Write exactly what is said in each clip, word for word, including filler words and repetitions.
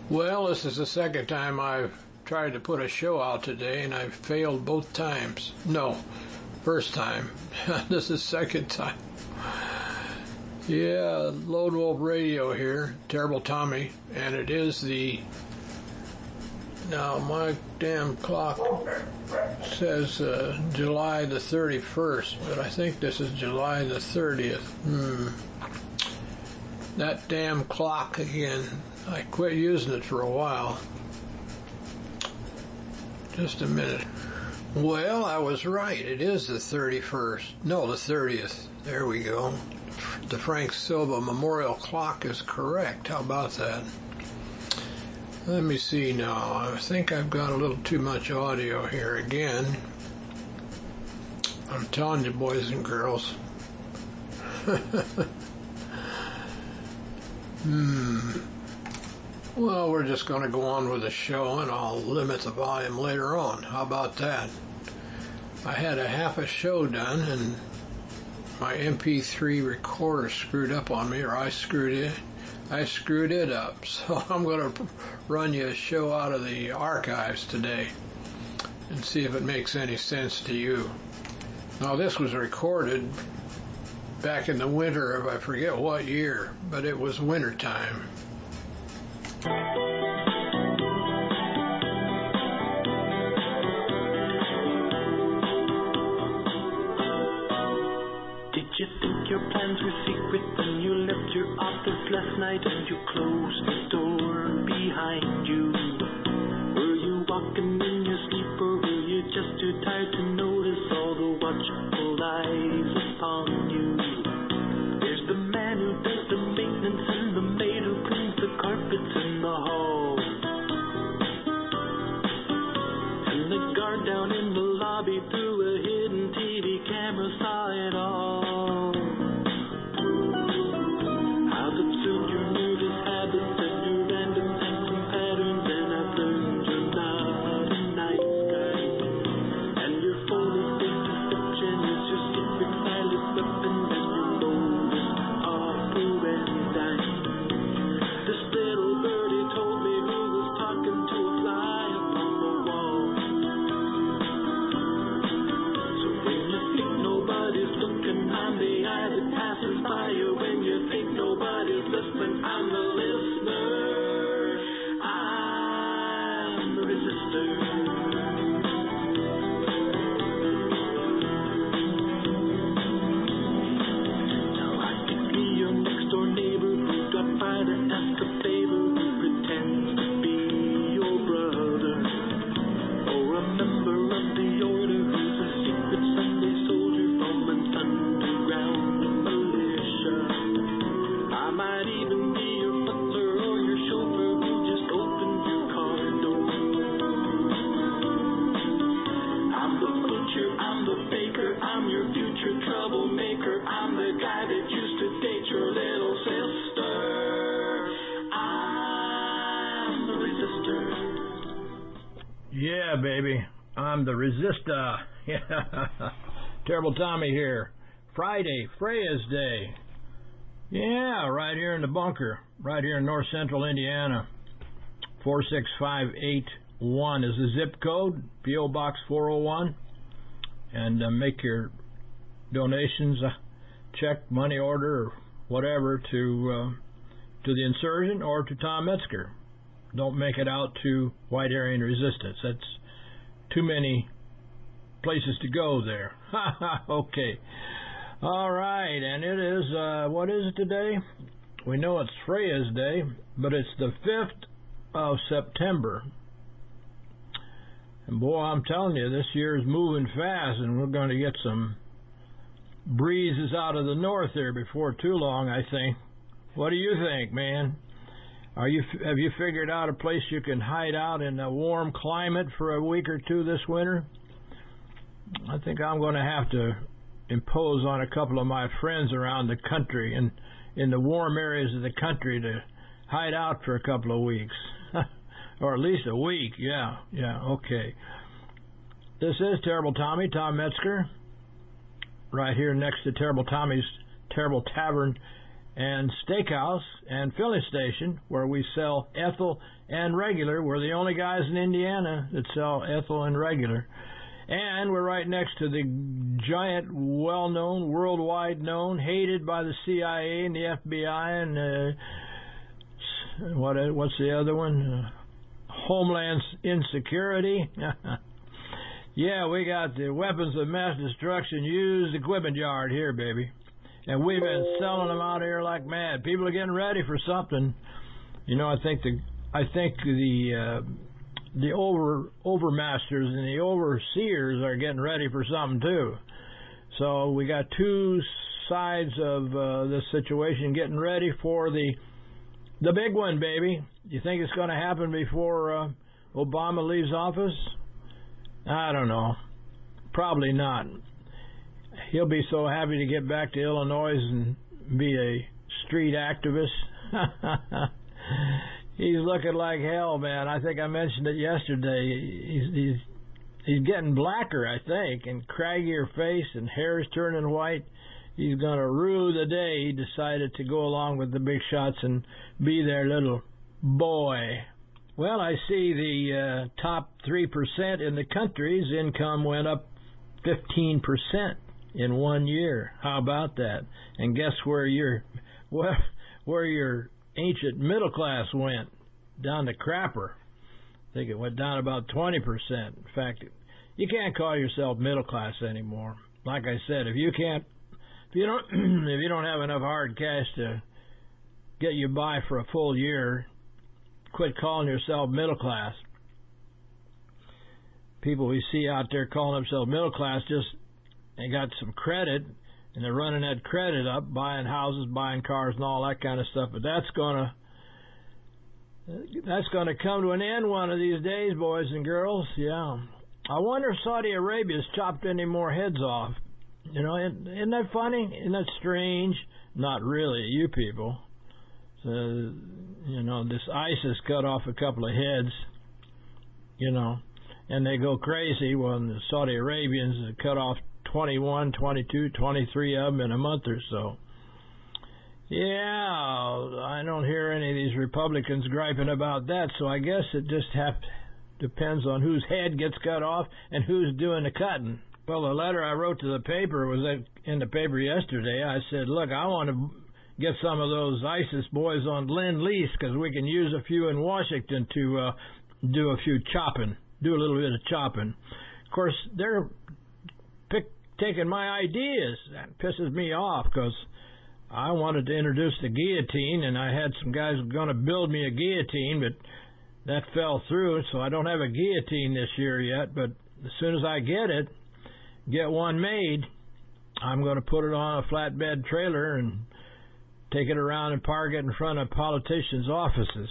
Well, this is the second time I've tried to put a show out today, and I've failed both times. No, first time. This is second time. Yeah, Lone Wolf Radio here, Terrible Tommy, and it is the... Now, my damn clock says uh, July the thirty-first, but I think this is July the thirtieth. Hmm. That damn clock again. I quit using it for a while. Just a minute. Well, I was right. It is the thirty-first. No, the thirtieth. There we go. The Frank Silva Memorial Clock is correct. How about that? Let me see now. I think I've got a little too much audio here again. I'm telling you, boys and girls. hmm. Well, we're just going to go on with the show, and I'll limit the volume later on. How about that? I had a half a show done, and my M P three recorder screwed up on me, or I screwed it. I screwed it up. So I'm going to run you a show out of the archives today and see if it makes any sense to you. Now, this was recorded back in the winter of I forget what year, but it was winter time. Did you think your plans were secret when you left your office last night and you closed the door behind you? Were you walking in your sleep, or were you just too tired to notice all the watchful eyes upon you? There's the man who does the maintenance and the maid who cleans the carpets in the hall, and the guard down in the lobby through a hidden T V camera saw it all. I've observed your nervous habits and your random acting patterns, and I've learned you're not a nice guy, and your full of big deception is your secret silent weapon and your modus operandi. This little birdie told me who was talking to a fly upon the wall. So when you think nobody's looking, I'm the eye that passes by you. When you think nobody's listening, I'm the listener. I'm the resistor. Now I could be your next door neighbor who dropped by to ask a favor, who pretends to be your brother, or a member of the order who's a secret Sunday soldier from an underground militia. I might even be your butler or your chauffeur who just opened your car door. I'm the butcher, I'm the baker, I'm your future troublemaker. I'm the guy that used to date your little sister. I'm the resistor. Yeah, baby. I'm the resistor. Yeah. Terrible Tommy here. Friday, Freya's Day. Yeah, right here in the bunker. Right here in north central Indiana. four six five eight one is the zip code. P O Box four oh one. And uh, make your donations, uh, check, money order, or whatever to uh, to the Insurgent or to Tom Metzger. Don't make it out to White Aryan Resistance. That's too many places to go there. Okay. All right, and it is, uh, what is it today? We know it's Freya's Day, but it's the fifth of September. And boy, I'm telling you, this year is moving fast, and we're going to get some breezes out of the north there before too long, I think. What do you think, man? Are you have you figured out a place you can hide out in a warm climate for a week or two this winter? I think I'm going to have to impose on a couple of my friends around the country and in the warm areas of the country to hide out for a couple of weeks. Or at least a week. Yeah, yeah, okay. This is Terrible Tommy, Tom Metzger, right here next to Terrible Tommy's Terrible Tavern and steakhouse and filling station where we sell ethyl and regular. We're the only guys in Indiana that sell ethyl and regular. And we're right next to the giant, well-known, worldwide known, hated by the C I A and the F B I and uh, what what's the other one? Uh, Homeland Insecurity. Yeah, we got the weapons of mass destruction used equipment yard here, baby. And we've been selling them out here like mad. People are getting ready for something. You know, I think the I think the uh, the over overmasters and the overseers are getting ready for something too. So we got two sides of uh, this situation getting ready for the the big one, baby. You think it's going to happen before uh, Obama leaves office? I don't know. Probably not. He'll be so happy to get back to Illinois and be a street activist. He's looking like hell, man. I think I mentioned it yesterday. He's, he's he's getting blacker, I think, and craggier face, and hair is turning white. He's going to rue the day he decided to go along with the big shots and be their little boy. Well, I see the uh, top three percent in the country's income went up fifteen percent in one year. How about that? And guess where your where, where your ancient middle class went? Down to crapper. I think it went down about twenty percent. In fact, you can't call yourself middle class anymore. Like I said, if you can't, if you don't, if you don't have enough hard cash to get you by for a full year, quit calling yourself middle class. People we see out there calling themselves middle class just they got some credit and they're running that credit up, buying houses, buying cars, and all that kind of stuff. But that's gonna that's gonna come to an end one of these days, boys and girls. Yeah, I wonder if Saudi Arabia's chopped any more heads off. You know, isn't that funny? Isn't that strange? Not really, you people. So, you know, this ISIS cut off a couple of heads, you know, and they go crazy when the Saudi Arabians cut off twenty-one, twenty-two, twenty-three of them in a month or so. Yeah, I don't hear any of these Republicans griping about that, so I guess it just have, depends on whose head gets cut off and who's doing the cutting. Well, the letter I wrote to the paper was in the paper yesterday. I said, look, I want to get some of those ISIS boys on Lend-Lease because we can use a few in Washington to uh, do a few chopping, do a little bit of chopping. Of course, they're pick, taking my ideas. That pisses me off because I wanted to introduce the guillotine, and I had some guys going to build me a guillotine, but that fell through, so I don't have a guillotine this year yet. But as soon as I get it, get one made, I'm going to put it on a flatbed trailer and take it around and park it in front of politicians' offices.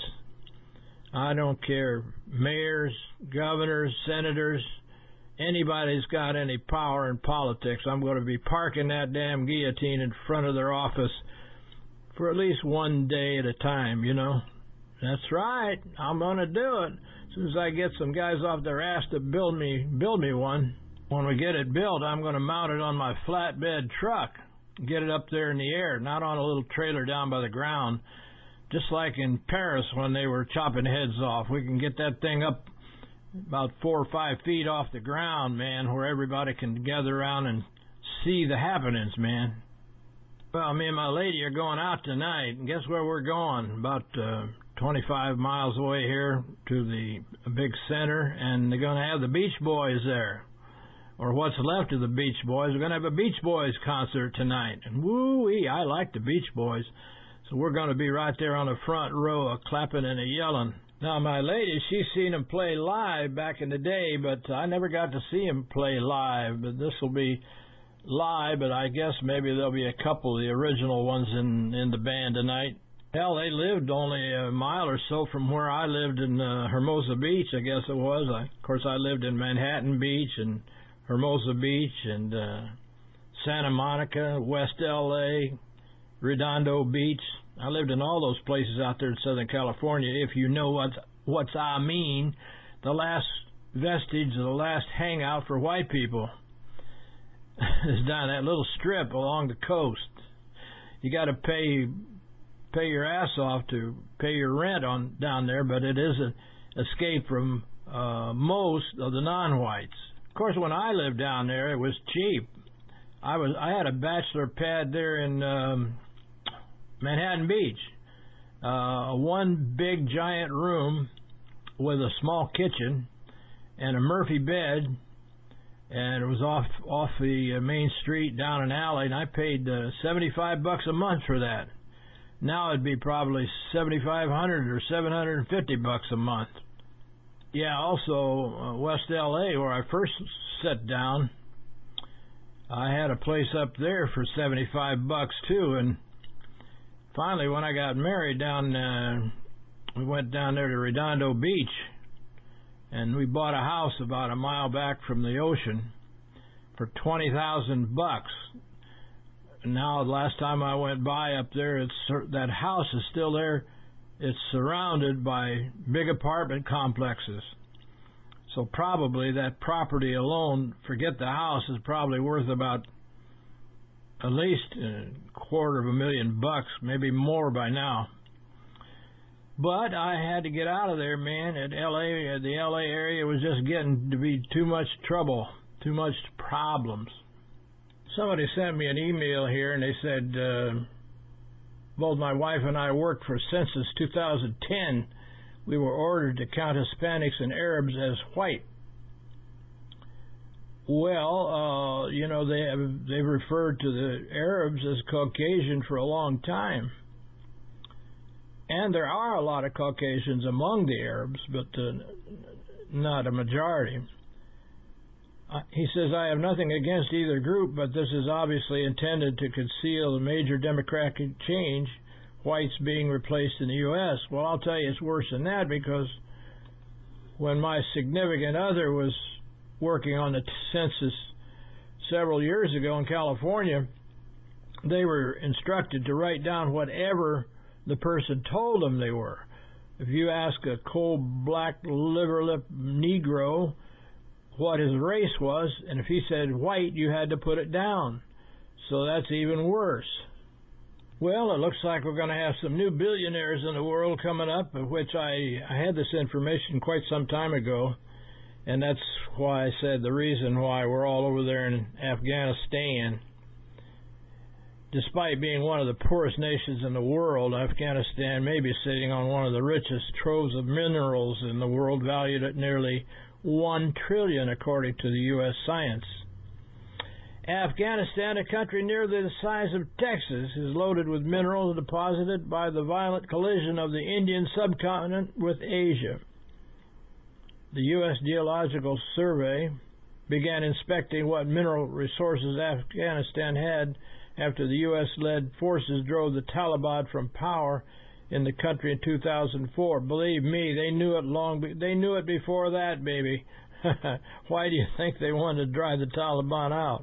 I don't care, mayors, governors, senators, anybody's got any power in politics. I'm going to be parking that damn guillotine in front of their office for at least one day at a time, you know. That's right, I'm going to do it. As soon as I get some guys off their ass to build me, build me one, when we get it built, I'm going to mount it on my flatbed truck. Get it up there in the air, not on a little trailer down by the ground, just like in Paris when they were chopping heads off. We can get that thing up about four or five feet off the ground, man, where everybody can gather around and see the happenings, man. Well, me and my lady are going out tonight, and guess where we're going? About uh, twenty-five miles away here to the big center, and they're going to have the Beach Boys there. Or what's left of the Beach Boys. We're going to have a Beach Boys concert tonight. And woo-wee, I like the Beach Boys. So we're going to be right there on the front row, a clapping and a yelling. Now, my lady, she's seen them play live back in the day, but I never got to see them play live. But this will be live, but I guess maybe there'll be a couple of the original ones in, in the band tonight. Hell, they lived only a mile or so from where I lived in uh, Hermosa Beach, I guess it was. I, of course, I lived in Manhattan Beach and Hermosa Beach and uh, Santa Monica, West L A, Redondo Beach. I lived in all those places out there in Southern California, if you know what what's I mean, the last vestige of the last hangout for white people is down that little strip along the coast. You got to pay pay your ass off to pay your rent on down there, but it is an escape from uh, most of the non-whites. Of course, when I lived down there, it was cheap. I was I had a bachelor pad there in um, Manhattan Beach, uh, one big giant room with a small kitchen and a Murphy bed, and it was off off the main street down an alley, and I paid uh, seventy-five bucks a month for that. Now it'd be probably seventy-five hundred or seven hundred and fifty bucks a month. Yeah, also uh, West L A, where I first sat down, I had a place up there for seventy-five bucks too. And finally, when I got married down, uh, we went down there to Redondo Beach, and we bought a house about a mile back from the ocean for twenty thousand bucks. Now, the last time I went by up there, it's that house is still there. It's surrounded by big apartment complexes. So probably that property alone, forget the house, is probably worth about at least a quarter of a million bucks, maybe more by now. But I had to get out of there, man. At L A, the L A area was just getting to be too much trouble, too much problems. Somebody sent me an email here, and they said uh, both my wife and I worked for Census two thousand ten. We were ordered to count Hispanics and Arabs as white. Well, uh, you know, they have, they've referred to the Arabs as Caucasian for a long time. And there are a lot of Caucasians among the Arabs, but uh, not a majority. Uh, he says, I have nothing against either group, but this is obviously intended to conceal the major demographic change, whites being replaced in the U S Well, I'll tell you, it's worse than that, because when my significant other was working on the census several years ago in California, they were instructed to write down whatever the person told them they were. If you ask a cold, black, liver-lip Negro what his race was, and if he said white, you had to put it down. So that's even worse. Well, it looks like we're going to have some new billionaires in the world coming up, of which I, I had this information quite some time ago, and that's why I said the reason why we're all over there in Afghanistan. Despite being one of the poorest nations in the world, Afghanistan may be sitting on one of the richest troves of minerals in the world, valued at nearly one trillion dollars, according to the U S Science. Afghanistan, a country nearly the size of Texas, is loaded with minerals deposited by the violent collision of the Indian subcontinent with Asia. The U S Geological Survey began inspecting what mineral resources Afghanistan had after the U S-led forces drove the Taliban from power in the country in two thousand four. Believe me, they knew it long. Be- they knew it before that, baby. Why do you think they wanted to drive the Taliban out?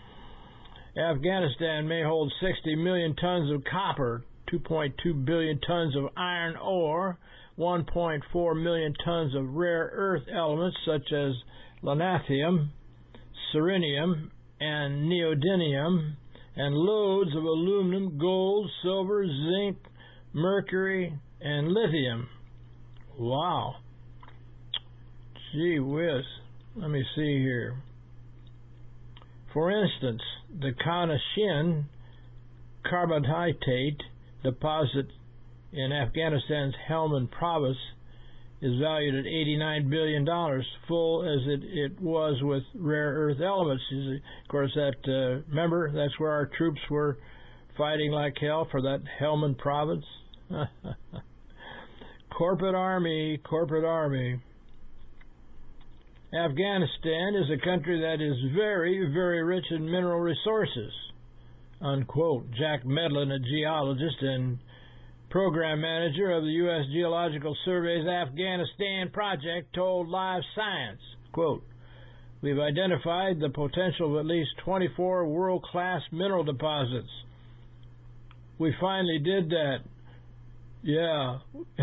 Afghanistan may hold sixty million tons of copper, two point two billion tons of iron ore, one point four million tons of rare earth elements such as lanthanum, selenium, and neodymium, and loads of aluminum, gold, silver, zinc, mercury, and lithium. Wow. Gee whiz. Let me see here. For instance, the Kanashin carbonatite deposit in Afghanistan's Helmand province is valued at eighty-nine billion dollars, full as it, it was with rare earth elements. Of course, that uh, remember, that's where our troops were fighting like hell for that Helmand province. Corporate army, corporate army. Afghanistan is a country that is very, very rich in mineral resources, unquote. Jack Medlin, a geologist and program manager of the U S Geological Survey's Afghanistan project, told Live Science, quote, we've identified the potential of at least twenty-four world-class mineral deposits. We finally did that. Yeah.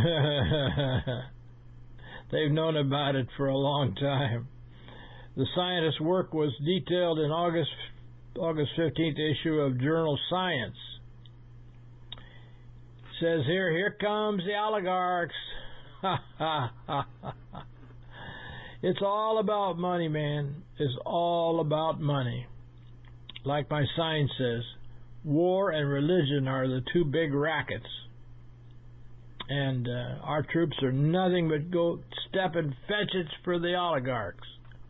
They've known about it for a long time. The scientists' work was detailed in August August fifteenth issue of Journal Science. Says here, here comes the oligarchs. It's all about money, man. It's all about money. Like my sign says, war and religion are the two big rackets. And uh, our troops are nothing but go step and fetch it for the oligarchs.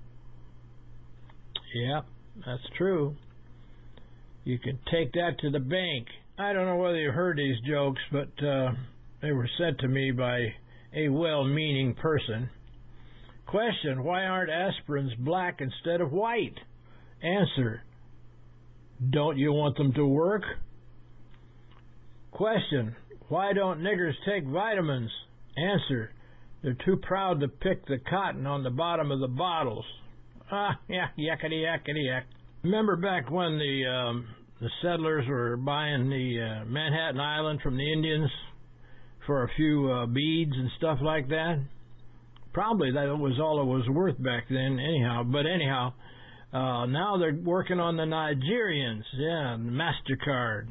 Yep, that's true. You can take that to the bank. I don't know whether you heard these jokes, but uh, they were sent to me by a well-meaning person. Question, why aren't aspirins black instead of white? Answer, don't you want them to work? Question, why don't niggers take vitamins? Answer, they're too proud to pick the cotton on the bottom of the bottles. Ah, yeah, yakety yakety yak. Remember back when the um, the settlers were buying the uh, Manhattan Island from the Indians for a few uh, beads and stuff like that? Probably that was all it was worth back then, anyhow. But anyhow, uh, now they're working on the Nigerians. Yeah, MasterCard.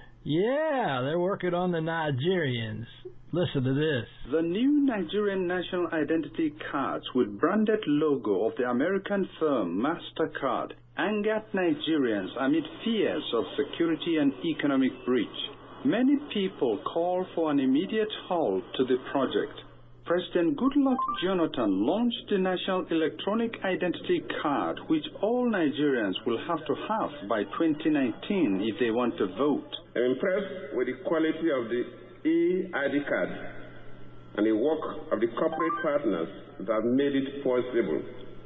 Yeah, they're working on the Nigerians. Listen to this. The new Nigerian national identity cards with branded logo of the American firm MasterCard angered Nigerians amid fears of security and economic breach. Many people call for an immediate halt to the project. President Goodluck Jonathan launched the National Electronic Identity Card, which all Nigerians will have to have by twenty nineteen if they want to vote. I'm impressed with the quality of the e-I D card and the work of the corporate partners that have made it possible.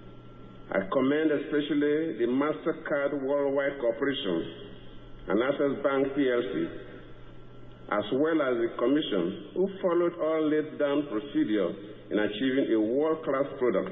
I commend especially the MasterCard Worldwide Corporation and Access Bank P L C, as well as the Commission, who followed all laid-down procedure in achieving a world-class product.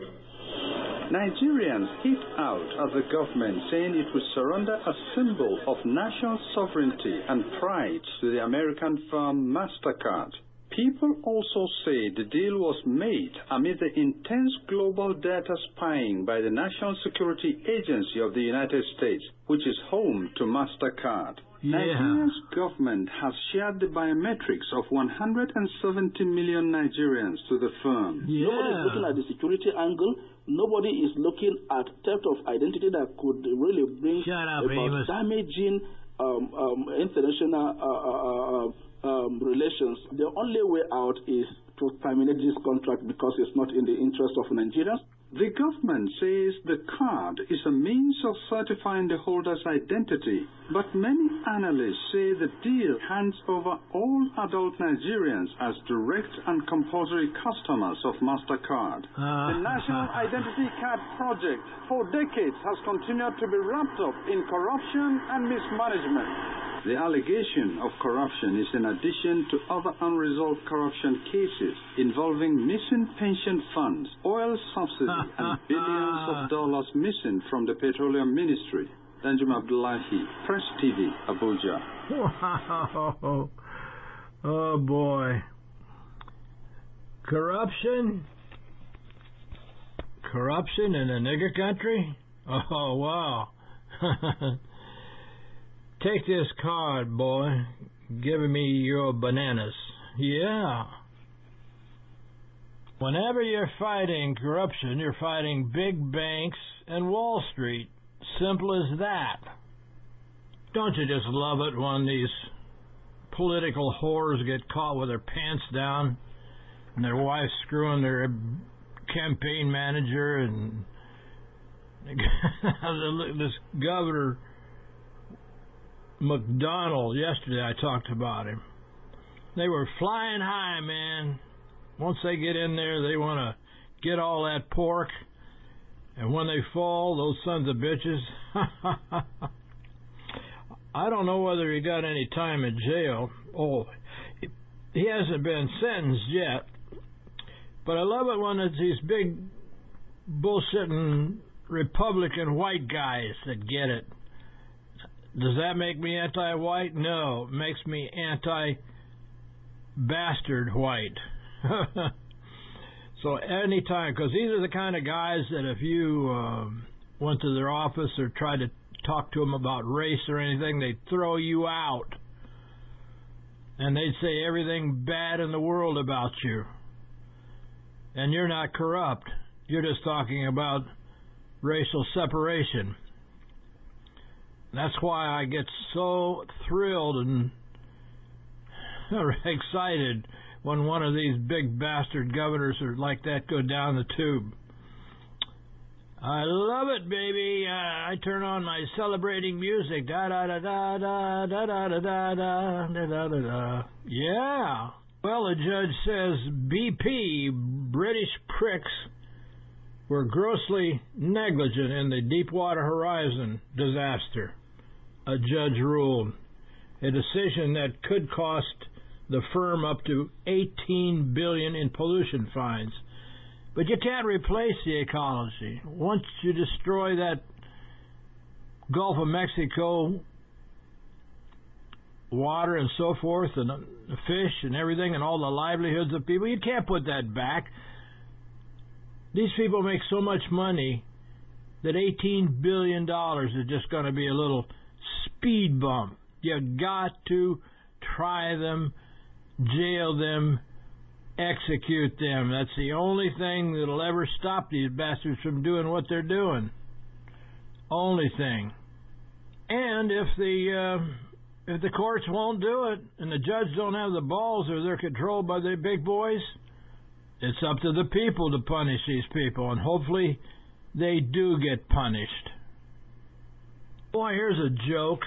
Nigerians hit out at the government, saying it would surrender a symbol of national sovereignty and pride to the American firm MasterCard. People also say the deal was made amid the intense global data spying by the National Security Agency of the United States, which is home to MasterCard. Yeah. Nigeria's government has shared the biometrics of one hundred seventy million Nigerians to the firm. Yeah. Nobody is looking at the security angle. Nobody is looking at theft of identity that could really bring Shut up, about Amos. damaging um, um, international uh, uh, uh, um, relations. The only way out is to terminate this contract because it's not in the interest of Nigerians. The government says the card is a means of certifying the holder's identity, but many analysts say the deal hands over all adult Nigerians as direct and compulsory customers of MasterCard. Uh, the National Identity Card project for decades has continued to be wrapped up in corruption and mismanagement. The allegation of corruption is in addition to other unresolved corruption cases involving missing pension funds, oil subsidies, and billions of dollars missing from the Petroleum Ministry. Danjuma Abdullahi, Press T V, Abuja. Wow. Oh, boy. Corruption? Corruption in a nigger country? Oh, wow. Take this card, boy. Giving me your bananas. Yeah. Whenever you're fighting corruption, you're fighting big banks and Wall Street. Simple as that. Don't you just love it when these political whores get caught with their pants down and their wife screwing their campaign manager and this governor McDonald, yesterday I talked about him. They were flying high, man. Once they get in there, they want to get all that pork. And when they fall, those sons of bitches. I don't know whether he got any time in jail. Oh, he hasn't been sentenced yet. But I love it when it's these big bullshitting Republican white guys that get it. Does that make me anti-white? No, it makes me anti-bastard white. So anytime, because these are the kind of guys that if you uh, went to their office or tried to talk to them about race or anything, they'd throw you out. and they'd say everything bad in the world about you. And you're not corrupt. You're just talking about racial separation. That's why I get so thrilled and excited when one of these big bastard governors are like that go down the tube. I love it, baby. Uh, I turn on my celebrating music. Da da da da da da da da da da da da da. Yeah. Well, the judge says B P, British pricks, were grossly negligent in the Deepwater Horizon disaster. A judge ruled. A decision that could cost the firm up to eighteen billion dollars in pollution fines. But you can't replace the ecology. Once you destroy that Gulf of Mexico water and so forth, and the fish and everything, and all the livelihoods of people, you can't put that back. These people make so much money that eighteen billion dollars is just going to be a little speed bump. You've got to try them, jail them, execute them. That's the only thing that'll ever stop these bastards from doing what they're doing. Only thing. And if the uh, if the courts won't do it, and the judge don't have the balls, or they're controlled by the big boys, it's up to the people to punish these people, and hopefully they do get punished. Boy, here's a joke.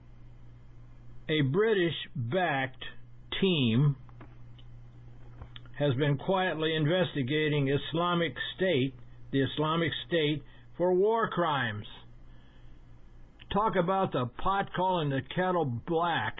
A British-backed team has been quietly investigating Islamic State, the Islamic State, for war crimes. Talk about the pot calling the kettle black.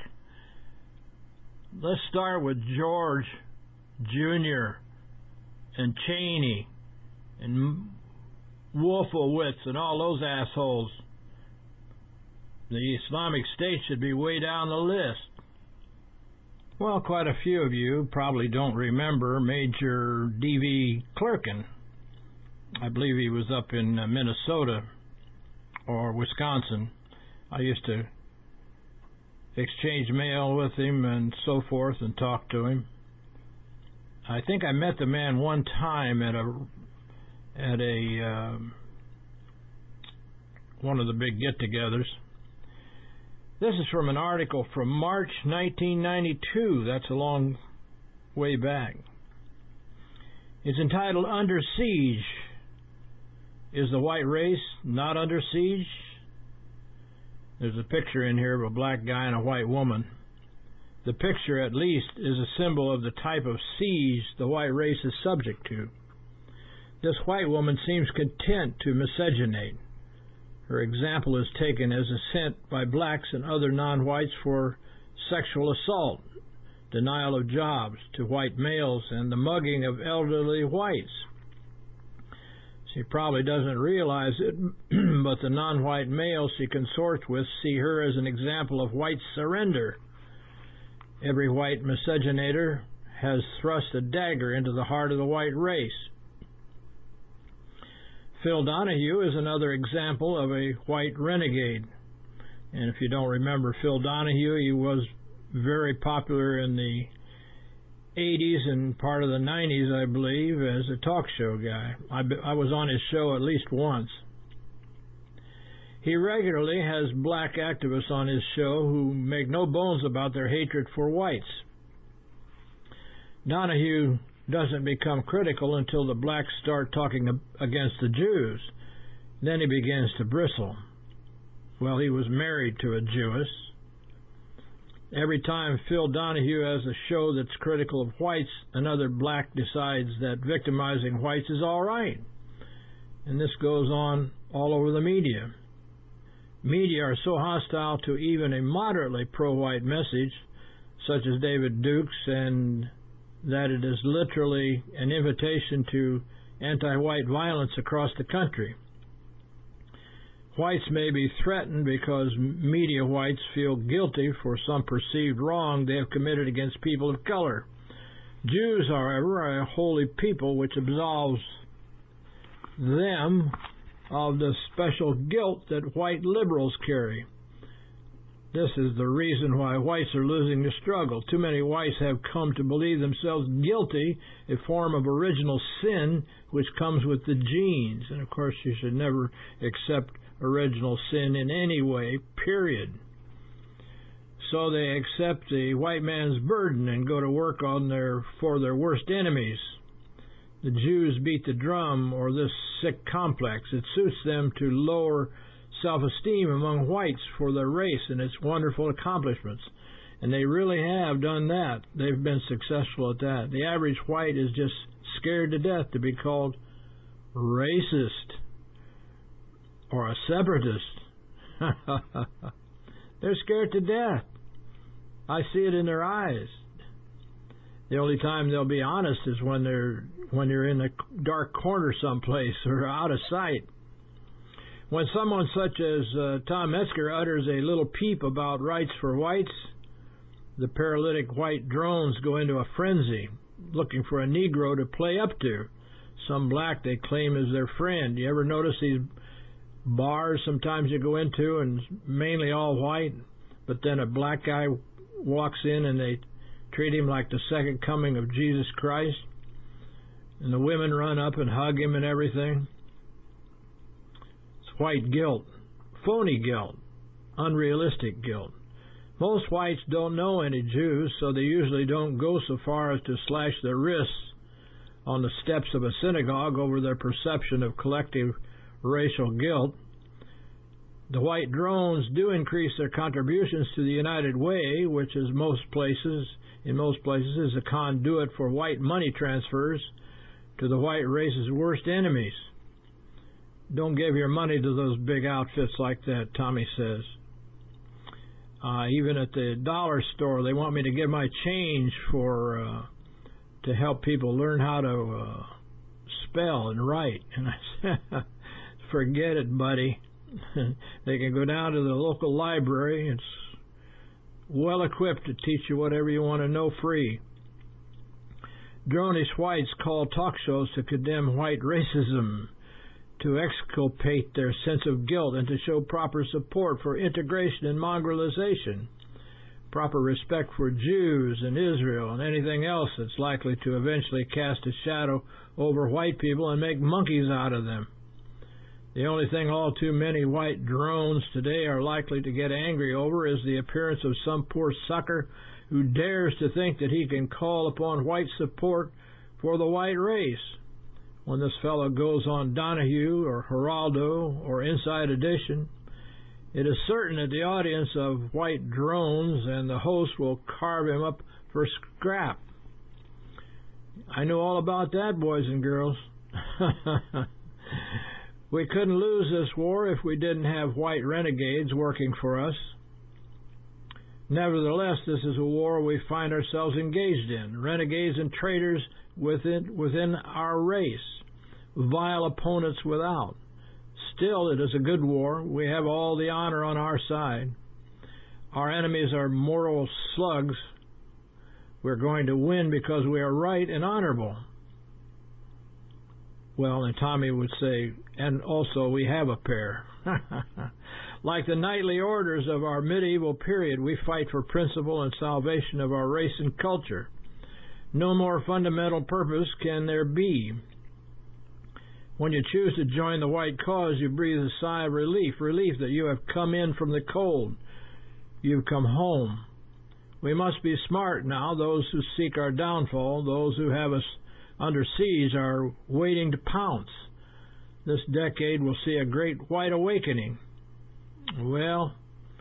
Let's start with George Junior and Cheney and Wolfowitz and all those assholes. The Islamic State should be way down the list. Well, quite a few of you probably don't remember Major D V Clerkin. I believe he was up in Minnesota or Wisconsin. I used to exchange mail with him and so forth and talk to him. I think I met the man one time at a at a um, one of the big get-togethers. This is from an article from March nineteen ninety-two. That's a long way back. It's entitled, Under Siege. Is the white race not under siege? There's a picture in here of a black guy and a white woman. The picture, at least, is a symbol of the type of siege the white race is subject to. This white woman seems content to miscegenate. Her example is taken as assent by blacks and other non-whites for sexual assault, denial of jobs to white males, and the mugging of elderly whites. She probably doesn't realize it, but the non-white males she consorts with see her as an example of white surrender. Every white miscegenator has thrust a dagger into the heart of the white race. Phil Donahue is another example of a white renegade. And if you don't remember Phil Donahue, he was very popular in the eighties and part of the nineties, I believe, as a talk show guy. I, I was on his show at least once. He regularly has black activists on his show who make no bones about their hatred for whites. Donahue doesn't become critical until the blacks start talking against the Jews. Then he begins to bristle. Well, he was married to a Jewess. Every time Phil Donahue has a show that's critical of whites, another black decides that victimizing whites is all right. And this goes on all over the media. Media are so hostile to even a moderately pro-white message, such as David Duke's, and that it is literally an invitation to anti-white violence across the country. Whites may be threatened because media whites feel guilty for some perceived wrong they have committed against people of color. Jews, however, are a holy people which absolves them of the special guilt that white liberals carry. This is the reason why whites are losing the struggle. Too many whites have come to believe themselves guilty, a form of original sin which comes with the genes. And, of course, you should never accept original sin in any way, period. So they accept the white man's burden and go to work on their for their worst enemies. The Jews beat the drum, or this sick complex. It suits them to lower self-esteem among whites for their race and its wonderful accomplishments. And they really have done that. They've been successful at that. The average white is just scared to death to be called racist or a separatist. They're scared to death. I see it in their eyes. The only time they'll be honest is when they're when you're in a dark corner someplace or out of sight. When someone such as uh, Tom Metzger utters a little peep about rights for whites, the paralytic white drones go into a frenzy, looking for a Negro to play up to. Some black they claim is their friend. You ever notice these bars sometimes you go into and mainly all white, but then a black guy walks in and they treat him like the second coming of Jesus Christ, and the women run up and hug him and everything? It's white guilt, phony guilt, unrealistic guilt. Most whites don't know any Jews, so they usually don't go so far as to slash their wrists on the steps of a synagogue over their perception of collective racial guilt. The white drones do increase their contributions to the United Way, which is most places, in most places, is a conduit for white money transfers to the white race's worst enemies. Don't give your money to those big outfits like that, Tommy says. Uh, even at the dollar store, they want me to give my change for uh, to help people learn how to uh, spell and write. And I said, forget it, buddy. They can go down to the local library. It's well equipped to teach you whatever you want to know free. Dronish whites call talk shows to condemn white racism, to exculpate their sense of guilt, and to show proper support for integration and mongrelization, proper respect for Jews and Israel and anything else that's likely to eventually cast a shadow over white people and make monkeys out of them. The only thing all too many white drones today are likely to get angry over is the appearance of some poor sucker who dares to think that he can call upon white support for the white race. When this fellow goes on Donahue or Geraldo or Inside Edition, it is certain that the audience of white drones and the host will carve him up for scrap. I know all about that, boys and girls. We couldn't lose this war if we didn't have white renegades working for us. Nevertheless, this is a war we find ourselves engaged in. Renegades and traitors within, within our race. Vile opponents without. Still, it is a good war. We have all the honor on our side. Our enemies are moral slugs. We're going to win because we are right and honorable. Well, and Tommy would say, and also we have a pair. Like the knightly orders of our medieval period, we fight for principle and salvation of our race and culture. No more fundamental purpose can there be. When you choose to join the white cause, you breathe a sigh of relief, relief that you have come in from the cold. You've come home. We must be smart now. Those who seek our downfall, those who have us under siege, are waiting to pounce. This decade will see a great white awakening. Well,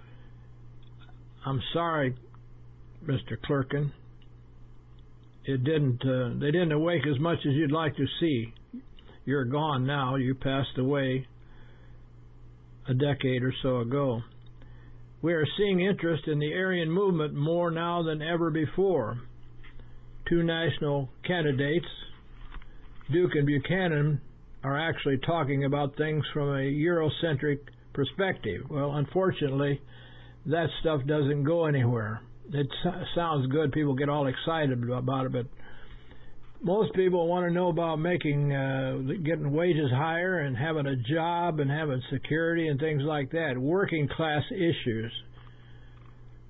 I'm sorry, Mister Clerkin. It didn't. Uh, they didn't awake as much as you'd like to see. You're gone now. You passed away a decade or so ago. We are seeing interest in the Aryan movement more now than ever before. Two national candidates, Duke and Buchanan, are actually talking about things from a Eurocentric perspective. Well, unfortunately, that stuff doesn't go anywhere. It sounds good. People get all excited about it, but most people want to know about making, uh, getting wages higher and having a job and having security and things like that. Working class issues.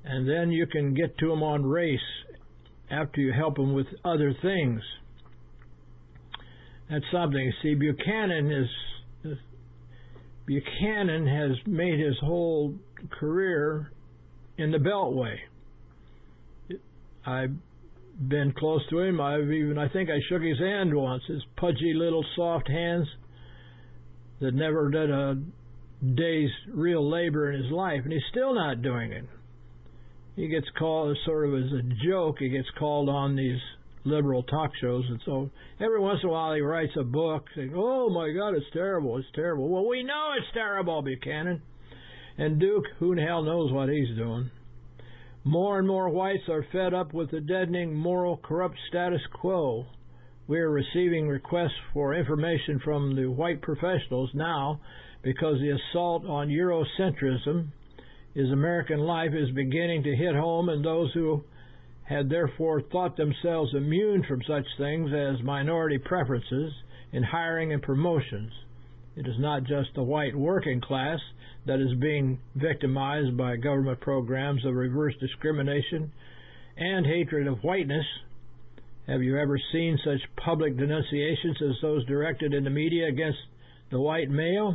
and then you can get to them on race after you help them with other things. That's something. See, Buchanan is Buchanan has made his whole career in the Beltway. I've been close to him. I've even, I think I shook his hand once. His pudgy little soft hands that never did a day's real labor in his life, and he's still not doing it. He gets called, sort of as a joke, he gets called on these liberal talk shows, and so every once in a while he writes a book saying, oh my God, it's terrible, it's terrible. Well, we know it's terrible, Buchanan. And Duke, who the hell knows what he's doing. More and more whites are fed up with the deadening, moral, corrupt status quo. We are receiving requests for information from the white professionals now because the assault on Eurocentrism is American life is beginning to hit home, and those who had therefore thought themselves immune from such things as minority preferences in hiring and promotions. It is not just the white working class that is being victimized by government programs of reverse discrimination and hatred of whiteness. Have you ever seen such public denunciations as those directed in the media against the white male?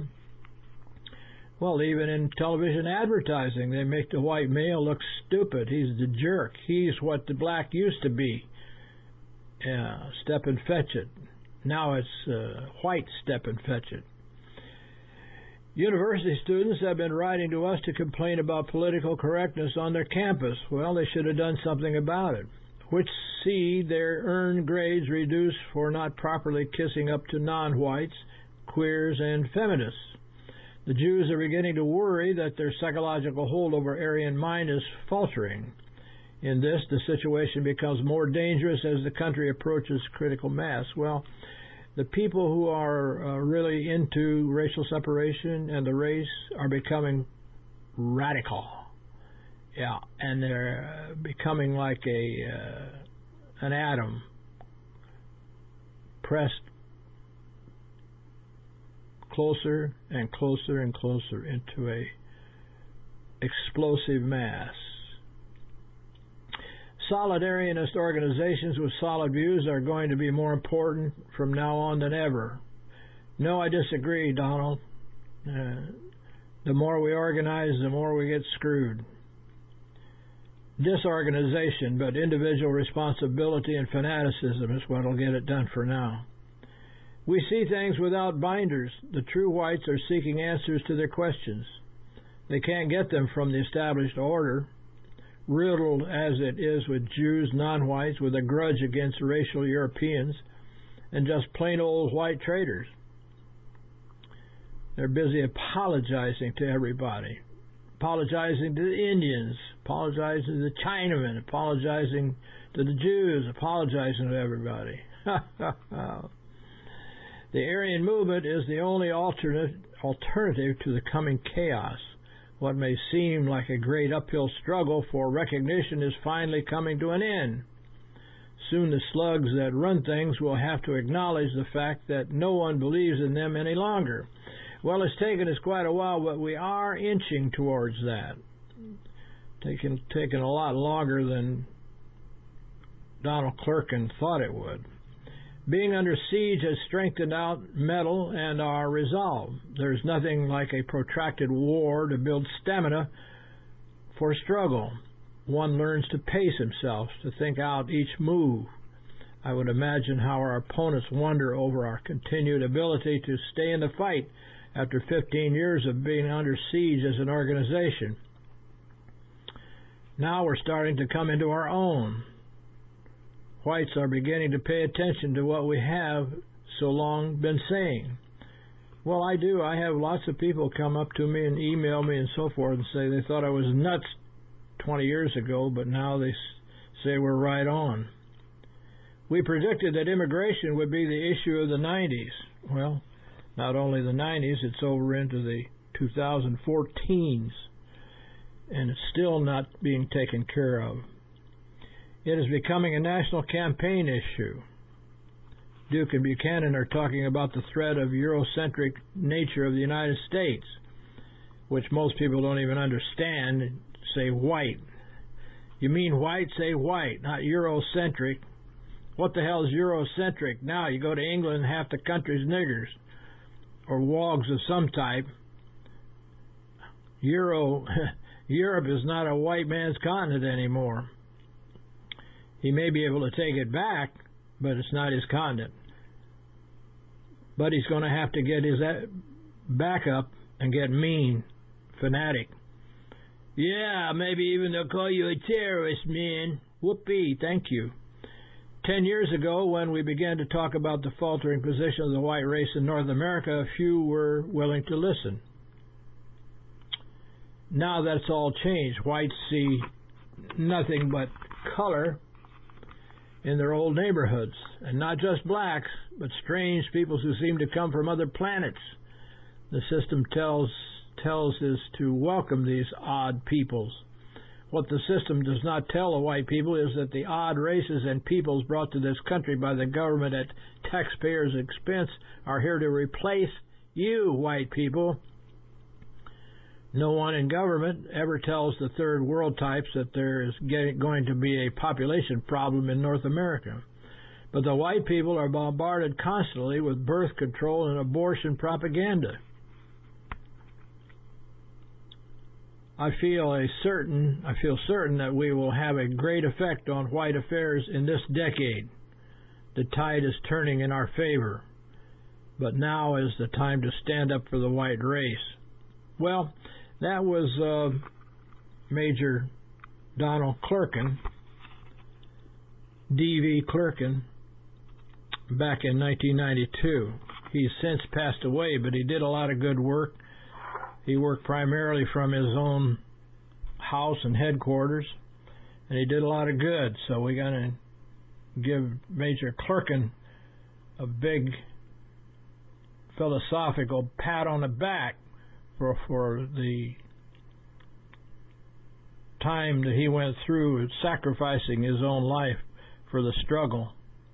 Well, even in television advertising, they make the white male look stupid. He's the jerk. He's what the black used to be. Yeah, step and fetch it. Now it's uh, white step and fetch it. University students have been writing to us to complain about political correctness on their campus. Well, they should have done something about it, which see their earned grades reduced for not properly kissing up to non-whites, queers, and feminists. The Jews are beginning to worry that their psychological hold over Aryan mind is faltering. In this, the situation becomes more dangerous as the country approaches critical mass. Well, the people who are uh, really into racial separation and the race are becoming radical. Yeah, and they're uh, becoming like a uh, an atom pressed closer and closer and closer into a explosive mass. Solidarianist organizations with solid views are going to be more important from now on than ever. No, I disagree, Donald. Uh, the more we organize, the more we get screwed. Disorganization, but individual responsibility and fanaticism is what will get it done for now. We see things without binders. The true whites are seeking answers to their questions. They can't get them from the established order, riddled as it is with Jews, non-whites, with a grudge against racial Europeans, and just plain old white traitors. They're busy apologizing to everybody, apologizing to the Indians, apologizing to the Chinamen, apologizing to the Jews, apologizing to everybody. The Aryan movement is the only alternate, alternative to the coming chaos. What may seem like a great uphill struggle for recognition is finally coming to an end. Soon the slugs that run things will have to acknowledge the fact that no one believes in them any longer. Well, it's taken us quite a while, but we are inching towards that. Taking taken a lot longer than Donald Clerkin thought it would. Being under siege has strengthened our mettle and our resolve. There's nothing like a protracted war to build stamina for struggle. One learns to pace himself, to think out each move. I would imagine how our opponents wonder over our continued ability to stay in the fight after fifteen years of being under siege as an organization. Now we're starting to come into our own. Whites are beginning to pay attention to what we have so long been saying. Well, I do. I have lots of people come up to me and email me and so forth and say they thought I was nuts twenty years ago, but now they say we're right on. We predicted that immigration would be the issue of the nineties. Well, not only the nineties, it's over into the two thousand fourteens, and it's still not being taken care of. It is becoming a national campaign issue. Duke and Buchanan are talking about the threat of Eurocentric nature of the United States, which most people don't even understand, say white. You mean white, say white, not Eurocentric. What the hell is Eurocentric? Now you go to England, half the country's niggers, or wogs of some type. Euro, Europe is not a white man's continent anymore. He may be able to take it back, but it's not his continent. But he's going to have to get his back up and get mean, fanatic. Yeah, maybe even they'll call you a terrorist, man. Whoopee, thank you. Ten years ago, when we began to talk about the faltering position of the white race in North America, a few were willing to listen. Now that's all changed. Whites see nothing but color in their old neighborhoods, and not just blacks, but strange peoples who seem to come from other planets. The system tells tells us to welcome these odd peoples. What the system does not tell the white people is that the odd races and peoples brought to this country by the government at taxpayers' expense are here to replace you, white people. No one in government ever tells the third world types that there is getting, going to be a population problem in North America. But the white people are bombarded constantly with birth control and abortion propaganda. I feel a certain I feel certain that we will have a great effect on white affairs in this decade. The tide is turning in our favor. But now is the time to stand up for the white race. Well, that was uh, Major Donald Clerkin, D V Clerkin, back in nineteen ninety-two. He's since passed away, but he did a lot of good work. He worked primarily from his own house and headquarters, and he did a lot of good. So we're going to give Major Clerkin a big philosophical pat on the back for for the time that he went through sacrificing his own life for the struggle.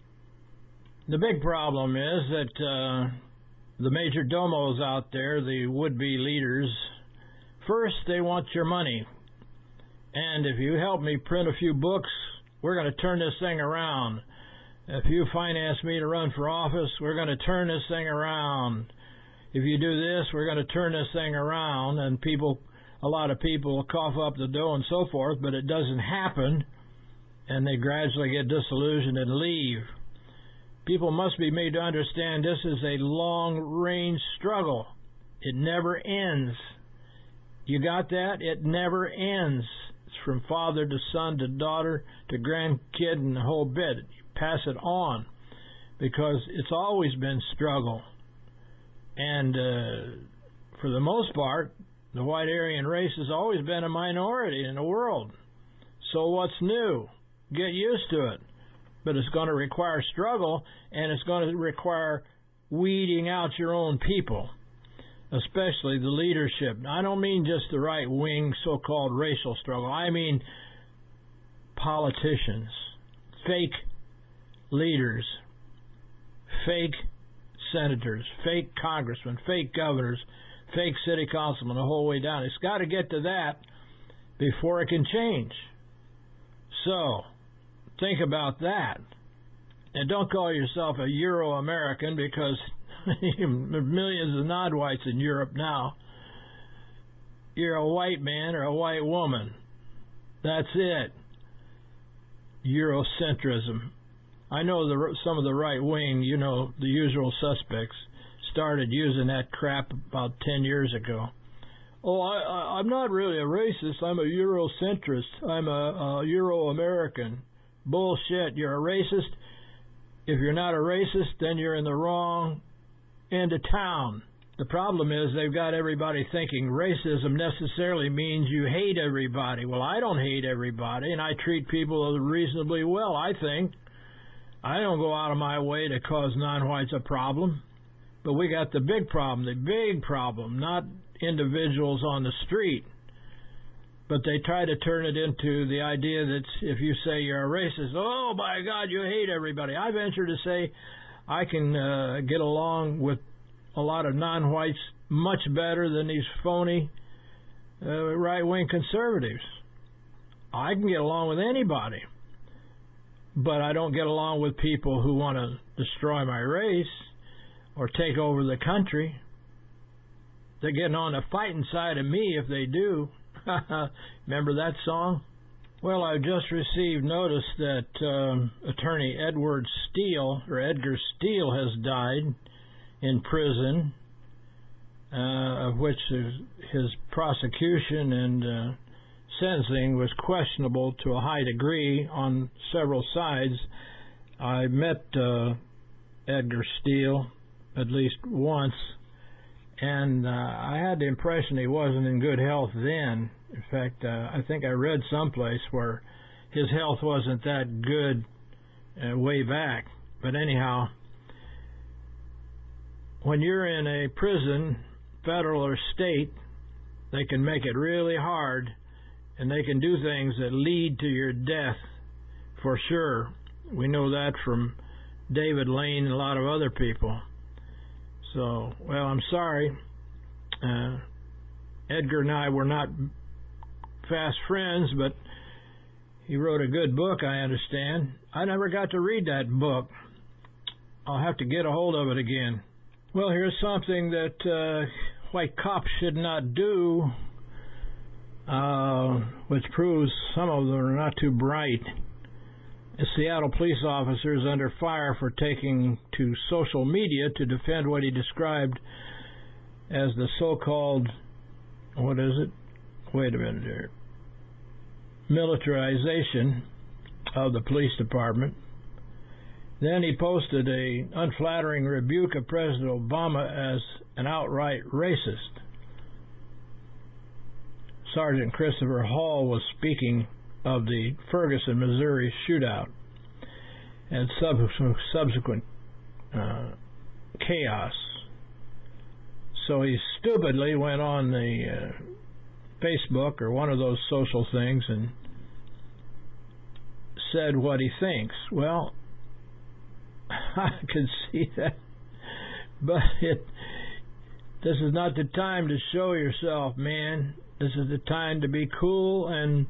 The big problem is that uh, the major domos out there, the would-be leaders, first they want your money. And if you help me print a few books, we're going to turn this thing around. If you finance me to run for office, we're going to turn this thing around. If you do this, we're going to turn this thing around. And people, a lot of people will cough up the dough and so forth, but it doesn't happen. And they gradually get disillusioned and leave. People must be made to understand this is a long-range struggle. It never ends. You got that? It never ends. It's from father to son to daughter to grandkid and the whole bit. You pass it on because it's always been struggle. And uh, for the most part, the white Aryan race has always been a minority in the world. So what's new? Get used to it. But it's going to require struggle, and it's going to require weeding out your own people, especially the leadership. I don't mean just the right-wing so-called racial struggle. I mean politicians, fake leaders, fake senators, fake congressmen, fake governors, fake city councilmen, the whole way down. It's got to get to that before it can change. So think about that. And don't call yourself a Euro-American because there are millions of non-whites in Europe now. You're a white man or a white woman. That's it. Eurocentrism. I know the, some of the right-wing, you know, the usual suspects, started using that crap about ten years ago. Oh, I, I, I'm not really a racist. I'm a Eurocentrist. I'm a, a Euro-American. Bullshit. You're a racist. If you're not a racist, then you're in the wrong end of town. The problem is they've got everybody thinking racism necessarily means you hate everybody. Well, I don't hate everybody, and I treat people reasonably well, I think. I don't go out of my way to cause non-whites a problem. But we got the big problem, the big problem, not individuals on the street. But they try to turn it into the idea that if you say you're a racist, oh, my God, you hate everybody. I venture to say I can uh, get along with a lot of non-whites much better than these phony uh, right-wing conservatives. I can get along with anybody, but I don't get along with people who want to destroy my race or take over the country. They're getting on the fighting side of me if they do. Remember that song? Well, I just received notice that um, attorney Edward Steele, or Edgar Steele, has died in prison, uh, of which his prosecution and uh, sentencing was questionable to a high degree on several sides. I met uh, Edgar Steele at least once, and uh, I had the impression he wasn't in good health then. In fact, uh, I think I read someplace where his health wasn't that good uh, way back. But anyhow, when you're in a prison, federal or state, they can make it really hard, and they can do things that lead to your death for sure. We know that from David Lane and a lot of other people. So, well, I'm sorry. Uh, Edgar and I were not fast friends, but he wrote a good book, I understand. I never got to read that book. I'll have to get a hold of it again. Well, here's something that uh, white cops should not do, uh, which proves some of them are not too bright. Seattle police officers under fire for taking to social media to defend what he described as the so-called, what is it? Wait a minute here. Militarization of the police department. Then he posted a unflattering rebuke of President Obama as an outright racist. Sergeant Christopher Hall was speaking of the Ferguson, Missouri shootout and subsequent, subsequent uh, chaos. So he stupidly went on the uh, Facebook or one of those social things and said what he thinks. Well, I can see that, but it, this is not the time to show yourself, man. This is the time to be cool and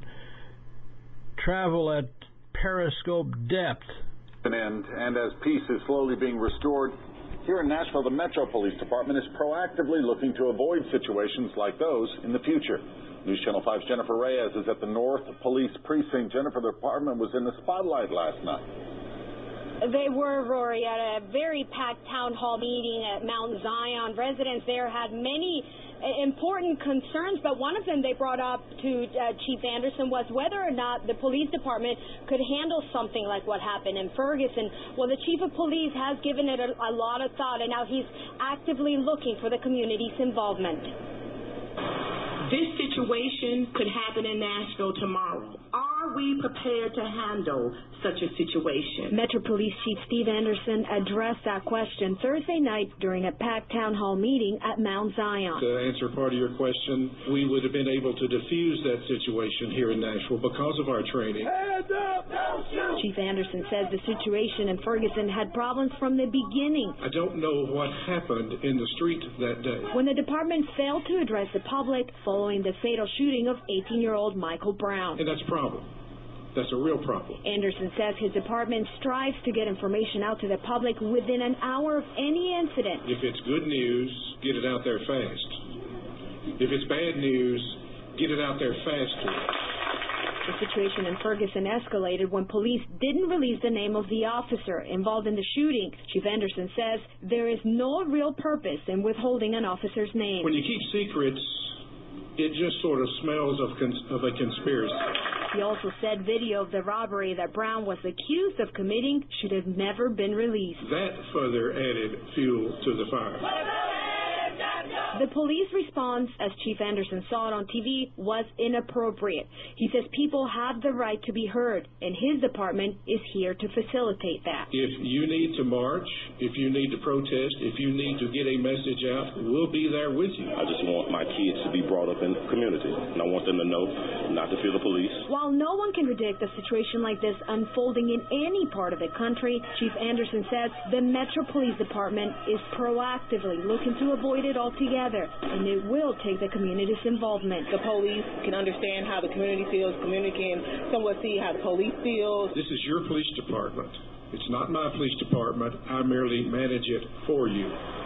travel at periscope depth. An end, and as peace is slowly being restored, here in Nashville, the Metro Police Department is proactively looking to avoid situations like those in the future. News Channel five's Jennifer Reyes is at the North Police Precinct. Jennifer, the department was in the spotlight last night. They were, Rory, at a very packed town hall meeting at Mount Zion. Residents there had many important concerns, but one of them they brought up to uh, Chief Anderson was whether or not the police department could handle something like what happened in Ferguson. Well, the chief of police has given it a, a lot of thought, and now he's actively looking for the community's involvement. This situation could happen in Nashville tomorrow. Are we prepared to handle such a situation? Metro Police Chief Steve Anderson addressed that question Thursday night during a packed town hall meeting at Mount Zion. To answer part of your question, we would have been able to diffuse that situation here in Nashville because of our training. Hands up, don't shoot! Chief Anderson says the situation in Ferguson had problems from the beginning. I don't know what happened in the street that day. When the department failed to address the public following the fatal shooting of eighteen-year-old Michael Brown. And that's a problem. That's a real problem. Anderson says his department strives to get information out to the public within an hour of any incident. If it's good news, get it out there fast. If it's bad news, get it out there faster. The situation in Ferguson escalated when police didn't release the name of the officer involved in the shooting. Chief Anderson says there is no real purpose in withholding an officer's name. When you keep secrets, it just sort of smells of, cons- of a conspiracy. He also said video of the robbery that Brown was accused of committing should have never been released. That further added fuel to the fire. The police response, as Chief Anderson saw it on T V, was inappropriate. He says people have the right to be heard, and his department is here to facilitate that. If you need to march, if you need to protest, if you need to get a message out, we'll be there with you. I just want my kids to be brought up in the community, and I want them to know not to fear the police. While no one can predict a situation like this unfolding in any part of the country, Chief Anderson says the Metro Police Department is proactively looking to avoid it altogether. together, and it will take the community's involvement. The police can understand how the community feels. The community can somewhat see how the police feels. This is your police department. It's not my police department. I merely manage it for you.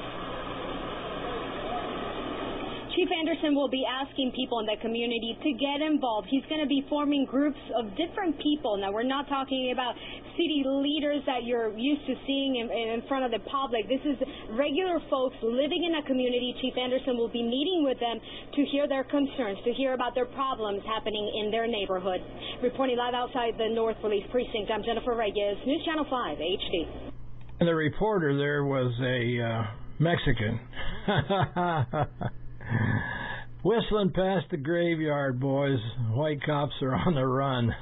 Chief Anderson will be asking people in the community to get involved. He's going to be forming groups of different people. Now, we're not talking about city leaders that you're used to seeing in, in front of the public. This is regular folks living in a community. Chief Anderson will be meeting with them to hear their concerns, to hear about their problems happening in their neighborhood. Reporting live outside the North Police Precinct, I'm Jennifer Reyes, News Channel five H D. And the reporter there was a uh, Mexican. Whistling past the graveyard, boys. White cops are on the run.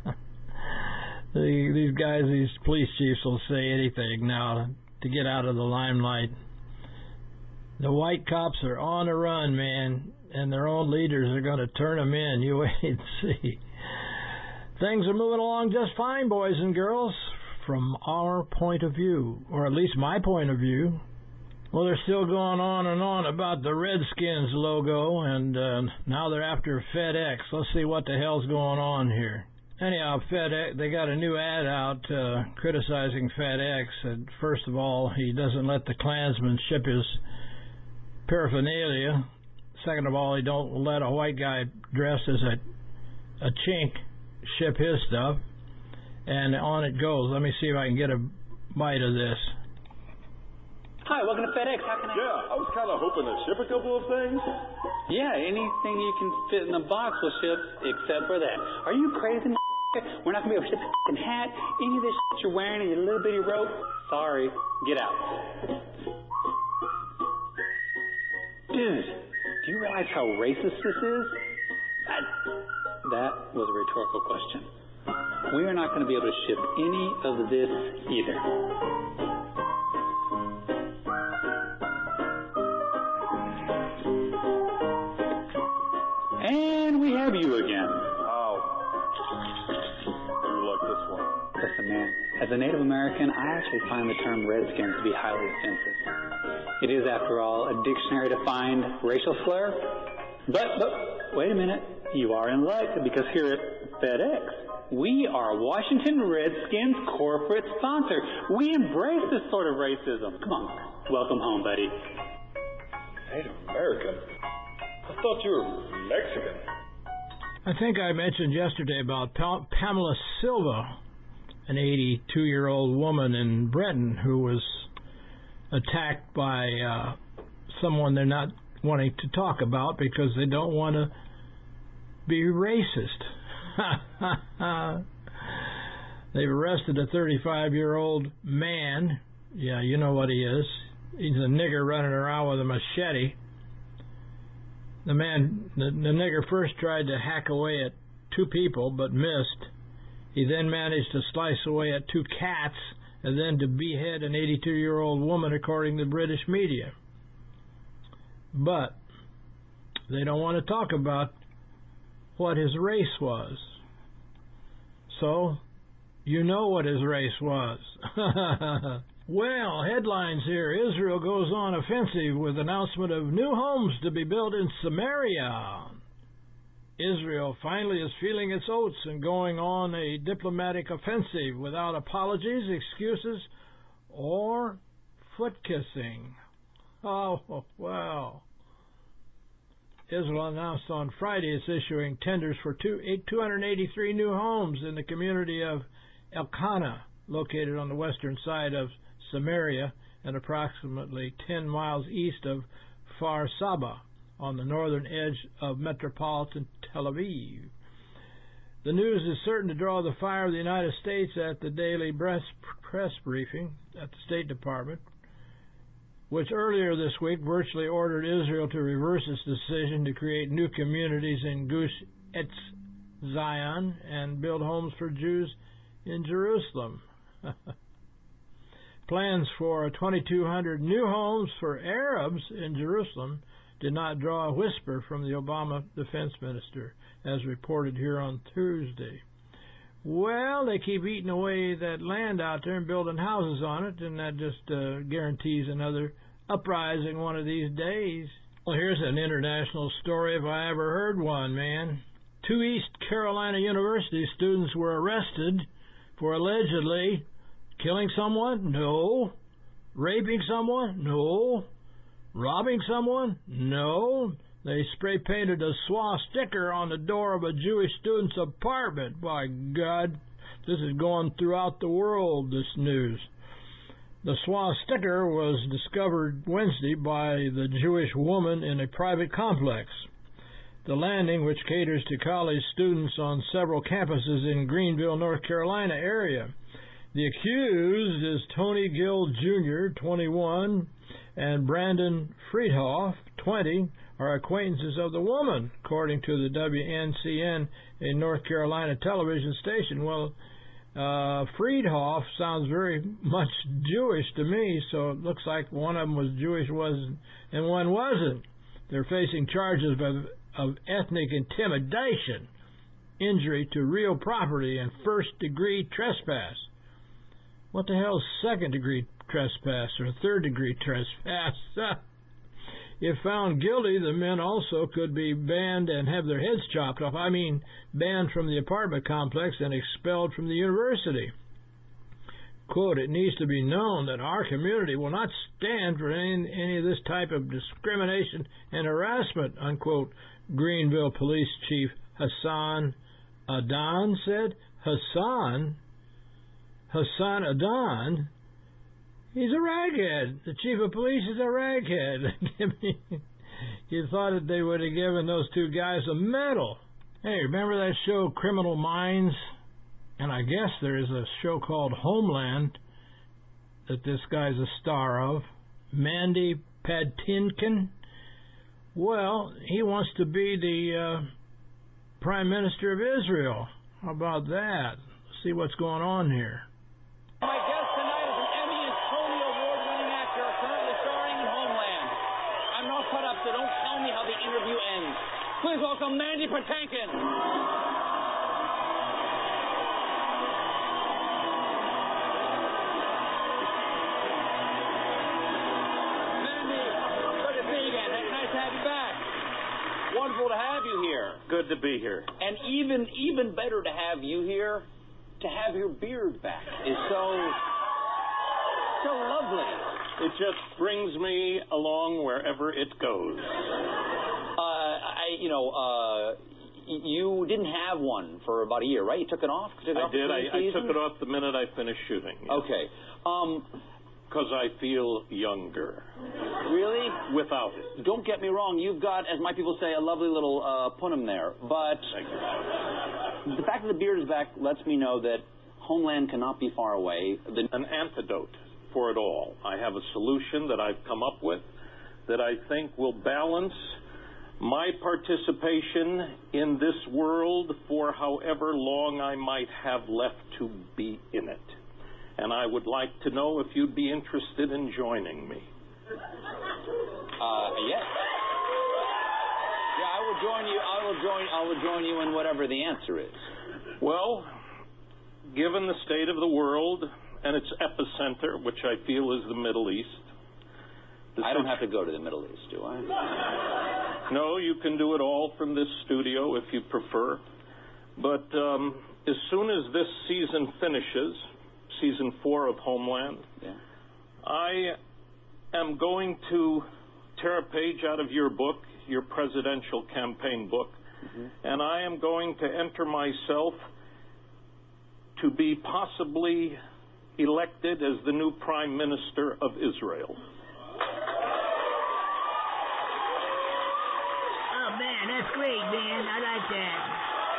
the, these guys, these police chiefs will say anything now to get out of the limelight. The white cops are on the run, man, and their own leaders are going to turn them in. You wait and see. Things are moving along just fine, boys and girls, from our point of view, or at least my point of view. Well, they're still going on and on about the Redskins logo, and uh, now they're after FedEx. Let's see what the hell's going on here. Anyhow, FedEx, they got a new ad out uh, criticizing FedEx. And first of all, he doesn't let the Klansman ship his paraphernalia. Second of all, he don't let a white guy dressed as a, a chink ship his stuff. And on it goes. Let me see if I can get a bite of this. Hi, welcome to FedEx. How can I Yeah, I was kind of hoping to ship a couple of things. Yeah, anything you can fit in a box will ship, except for that. Are you crazy, We're not going to be able to ship your f***ing hat, any of this shit you're wearing, and your little bitty rope. Sorry. Get out. Dude, do you realize how racist this is? I, that was a rhetorical question. We are not going to be able to ship any of this either. And we have you again. Oh. You like this one? Listen, man, as a Native American, I actually find the term Redskin to be highly offensive. It is, after all, a dictionary-defined racial slur. But, but, wait a minute. You are in luck, because here at FedEx, we are Washington Redskins corporate sponsor. We embrace this sort of racism. Come on. Welcome home, buddy. Native American? I thought you were Mexican. I think I mentioned yesterday about pa- Pamela Silva, an eighty-two-year-old woman in Britain who was attacked by uh, someone they're not wanting to talk about because they don't want to be racist. They've arrested a thirty-five-year-old man. Yeah, you know what he is. He's a nigger running around with a machete. The man, the, the nigger first tried to hack away at two people, but missed. He then managed to slice away at two cats, and then to behead an eighty-two-year-old woman, according to British media. But they don't want to talk about what his race was. So, you know what his race was. Well, headlines here. Israel goes on offensive with announcement of new homes to be built in Samaria. Israel finally is feeling its oats and going on a diplomatic offensive without apologies, excuses, or foot-kissing. Oh, wow. Israel announced on Friday it's issuing tenders for two, two hundred eighty-three new homes in the community of Elkanah, located on the western side of Samaria and approximately ten miles east of Kfar Saba, on the northern edge of metropolitan Tel Aviv. The news is certain to draw the fire of the United States at the daily press briefing at the State Department, which earlier this week virtually ordered Israel to reverse its decision to create new communities in Gush Etz Zion and build homes for Jews in Jerusalem. Plans for twenty-two hundred new homes for Arabs in Jerusalem did not draw a whisper from the Obama defense minister, as reported here on Tuesday. Well, they keep eating away that land out there and building houses on it, and that just uh, guarantees another uprising one of these days. Well, here's an international story if I ever heard one, man. Two East Carolina University students were arrested for allegedly killing someone? No. Raping someone? No. Robbing someone? No. They spray-painted a swastika on the door of a Jewish student's apartment. By God, this is going throughout the world, this news. The swastika was discovered Wednesday by the Jewish woman in a private complex. The landing, which caters to college students on several campuses in Greenville, North Carolina area. The accused is Tony Gill Junior, twenty-one, and Brandon Friedhoff, twenty, are acquaintances of the woman, according to the W N C N, a North Carolina television station. Well, uh, Friedhoff sounds very much Jewish to me, so it looks like one of them was Jewish was and one wasn't. They're facing charges of, of ethnic intimidation, injury to real property, and first-degree trespass. What the hell is second-degree trespass or third-degree trespass? If found guilty, the men also could be banned and have their heads chopped off. I mean, banned from the apartment complex and expelled from the university. Quote, it needs to be known that our community will not stand for any, any of this type of discrimination and harassment, unquote, Greenville Police Chief Hassan Adan said. Hassan? Hassan Adan? He's a raghead. The chief of police is a raghead. You thought that they would have given those two guys a medal. Hey, remember that show Criminal Minds? And I guess there is a show called Homeland that this guy's a star of. Mandy Patinkin. Well, he wants to be the uh, Prime Minister of Israel. How about that? Let's see what's going on here. My guest tonight is an Emmy and Tony Award-winning actor currently starring in Homeland. I'm not cut up, so don't tell me how the interview ends. Please welcome Mandy Patinkin. Mandy, good to see you again. Nice to have you back. Wonderful to have you here. Good to be here. And even even better to have you here. To have your beard back is so, so lovely. It just brings me along wherever it goes. Uh, I, you know, uh, you didn't have one for about a year, right? You took it off? Took it I off did. I, I took it off the minute I finished shooting. Yes. Okay. Um, because I feel younger. Really? Without it. Don't get me wrong. You've got, as my people say, a lovely little uh, punum there. But the fact that the beard is back lets me know that Homeland cannot be far away. The An antidote for it all. I have a solution that I've come up with that I think will balance my participation in this world for however long I might have left to be in it. And I would like to know if you'd be interested in joining me. Uh, yes. Yeah, I will join you. I will join. I will join you in whatever the answer is. Well, given the state of the world and its epicenter, which I feel is the Middle East. I don't have to go to the Middle East, do I? No, you can do it all from this studio if you prefer. But um, as soon as this season finishes, season four of Homeland, yeah. I am going to tear a page out of your book, your presidential campaign book, mm-hmm. and I am going to enter myself to be possibly elected as the new Prime Minister of Israel. Oh, man, that's great, man. I like that.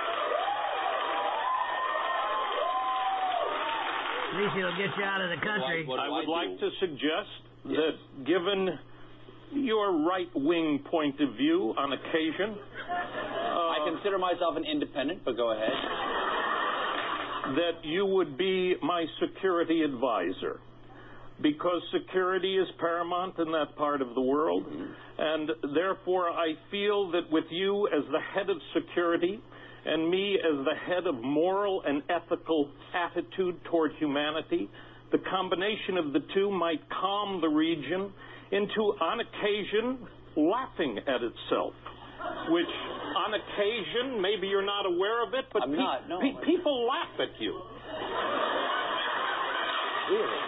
At least it'll get you out of the country. What, what I would I like to suggest yes. that given your right-wing point of view on occasion... Uh, I consider myself an independent, but go ahead. That you would be my security advisor. Because security is paramount in that part of the world. Mm-hmm. And therefore I feel that with you as the head of security... and me as the head of moral and ethical attitude toward humanity, the combination of the two might calm the region into, on occasion, laughing at itself, which, on occasion, maybe you're not aware of it, but I'm pe- not, no. pe- people laugh at you. Really?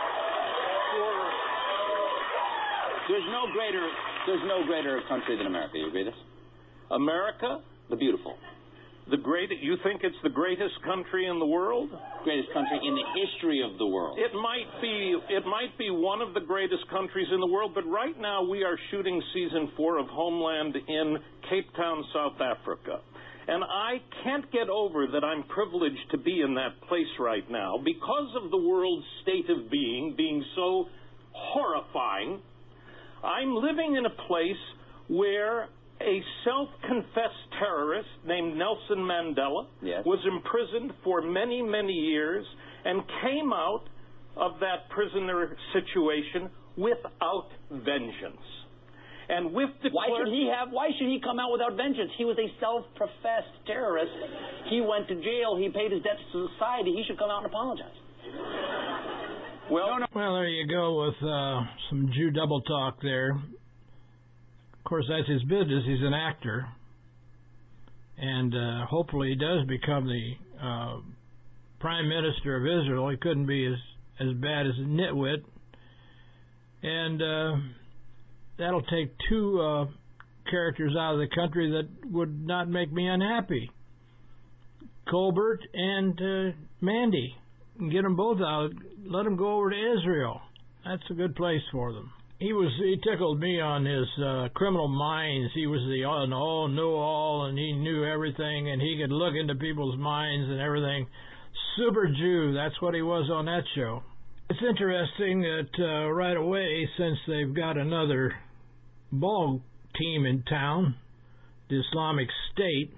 There's no greater, there's no greater country than America. You agree with this? America? The beautiful. The great, you think it's the greatest country in the world? Greatest country in the history of the world. It might be, it might be one of the greatest countries in the world, but right now we are shooting season four of Homeland in Cape Town, South Africa. And I can't get over that I'm privileged to be in that place right now because of the world's state of being, being so horrifying. I'm living in a place where a self-confessed terrorist named Nelson Mandela yes. was imprisoned for many, many years and came out of that prisoner situation without vengeance. And with the why should he have? Why should he come out without vengeance? He was a self-professed terrorist. He went to jail. He paid his debts to society. He should come out and apologize. Well, no, no. well, there you go with uh, some Jew double talk there. Of course, that's his business. He's an actor, and uh, hopefully he does become the uh, Prime Minister of Israel. He couldn't be as as bad as a nitwit, and uh, that'll take two uh, characters out of the country that would not make me unhappy: Colbert and uh, Mandy. Get them both out. Let them go over to Israel. That's a good place for them. He was he tickled me on his uh, Criminal Minds. He was the all know know all, and he knew everything, and he could look into people's minds and everything. Super Jew. That's what he was on that show. It's interesting that uh, right away, since they've got another ball team in town, the Islamic State,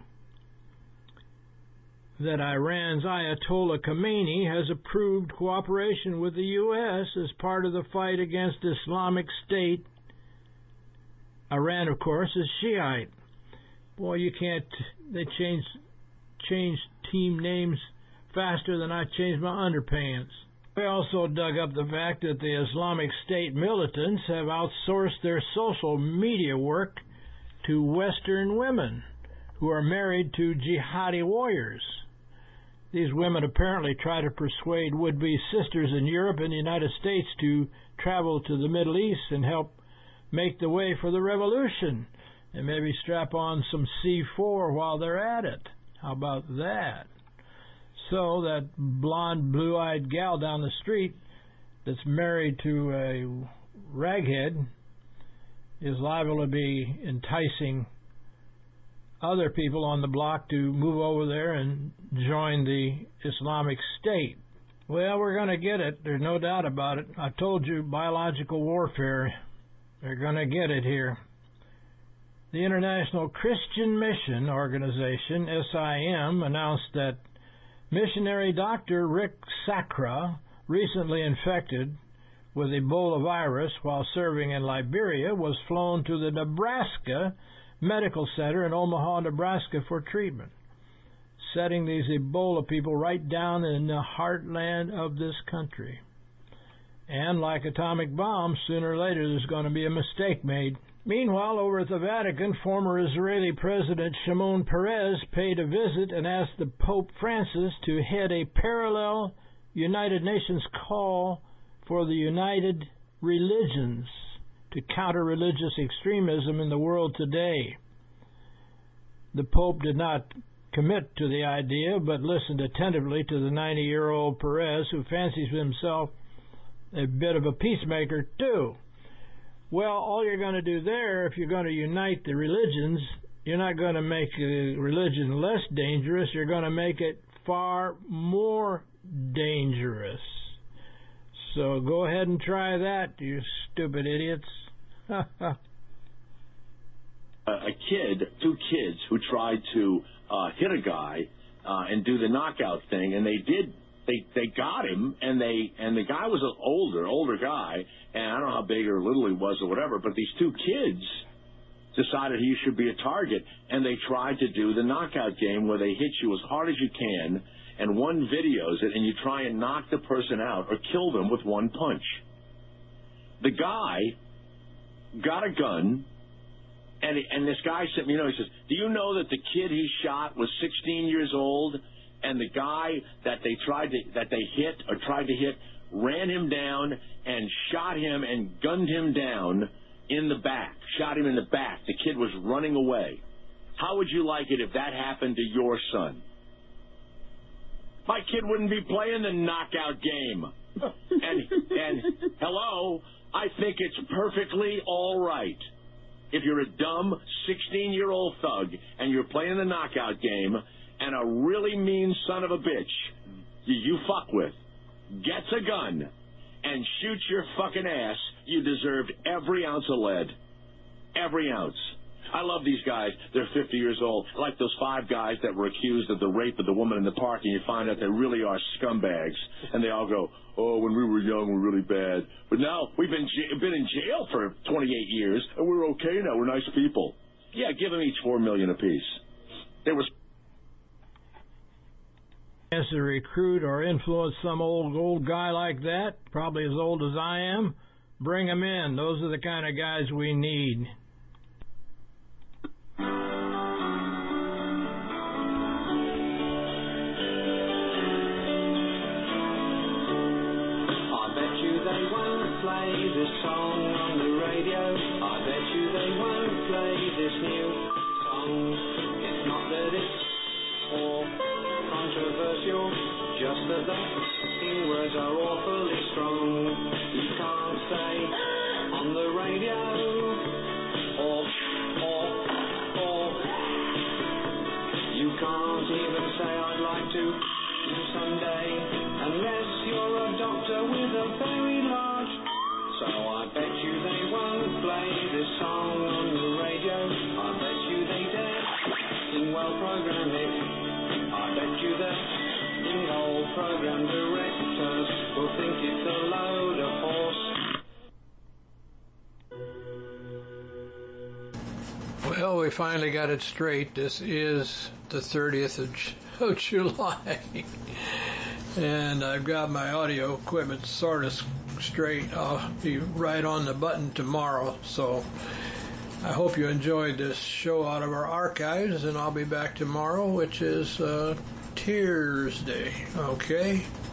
that Iran's Ayatollah Khomeini has approved cooperation with the U S as part of the fight against Islamic State. Iran, of course, is Shiite. Boy, you can't... They change, change team names faster than I change my underpants. We also dug up the fact that the Islamic State militants have outsourced their social media work to Western women who are married to jihadi warriors. These women apparently try to persuade would-be sisters in Europe and the United States to travel to the Middle East and help make the way for the revolution, and maybe strap on some C four while they're at it. How about that? So that blonde, blue-eyed gal down the street that's married to a raghead is liable to be enticing other people on the block to move over there and join the Islamic State. Well, we're going to get it. There's no doubt about it. I told you, biological warfare. They're going to get it here. The International Christian Mission Organization, S I M, announced that missionary Doctor Rick Sacra, recently infected with Ebola virus while serving in Liberia, was flown to the Nebraska Medical Center in Omaha, Nebraska for treatment, setting these Ebola people right down in the heartland of this country. And like atomic bombs, sooner or later there's going to be a mistake made. Meanwhile, over at the Vatican, former Israeli President Shimon Peres paid a visit and asked the Pope Francis to head a parallel United Nations call for the United Religions to counter religious extremism in the world today. The Pope did not commit to the idea, but listened attentively to the ninety-year-old Perez, who fancies himself a bit of a peacemaker, too. Well, all you're going to do there, if you're going to unite the religions, you're not going to make a religion less dangerous, you're going to make it far more dangerous. So go ahead and try that, you stupid idiots. a kid, two kids who tried to uh, hit a guy uh, and do the knockout thing, and they did. They they got him, and they and the guy was an older older guy, and I don't know how big or little he was or whatever. But these two kids decided he should be a target, and they tried to do the knockout game where they hit you as hard as you can, and one videos it, and you try and knock the person out or kill them with one punch. The guy got a gun, and and this guy sent me, you know, he says, do you know that the kid he shot was sixteen years old, and the guy that they tried to that they hit or tried to hit ran him down and shot him and gunned him down in the back, shot him in the back. The kid was running away. How would you like it if that happened to your son? My kid wouldn't be playing the knockout game. And, and hello, I think it's perfectly all right. If you're a dumb sixteen-year-old thug and you're playing the knockout game and a really mean son of a bitch you, you fuck with gets a gun and shoots your fucking ass, you deserved every ounce of lead. Every ounce. I love these guys. They're fifty years old. Like those five guys that were accused of the rape of the woman in the park, and you find out they really are scumbags. And they all go, oh, when we were young, we were really bad. But now we've been, j- been in jail for twenty-eight years, and we're okay now. We're nice people. Yeah, give them each four million dollars apiece. There was chance to recruit or influence some old, old guy like that, probably as old as I am. Bring them in. Those are the kind of guys we need. They won't play this song on the radio. I bet you they won't play this new song. It's not that it's or controversial, just that the f***ing words are awfully strong. You can't say on the radio or, or, or. You can't even say I'd like to someday, unless you're a doctor with a very large. So I bet you they won't play this song on the radio. I bet you they dare sing well program it. I bet you the old program directors will think it's a load of horse. Well, we finally got it straight. This is the thirtieth of July. And I've got my audio equipment sort of straight. I'll be right on the button tomorrow. So I hope you enjoyed this show out of our archives, and I'll be back tomorrow, which is uh, Tears Day. Okay?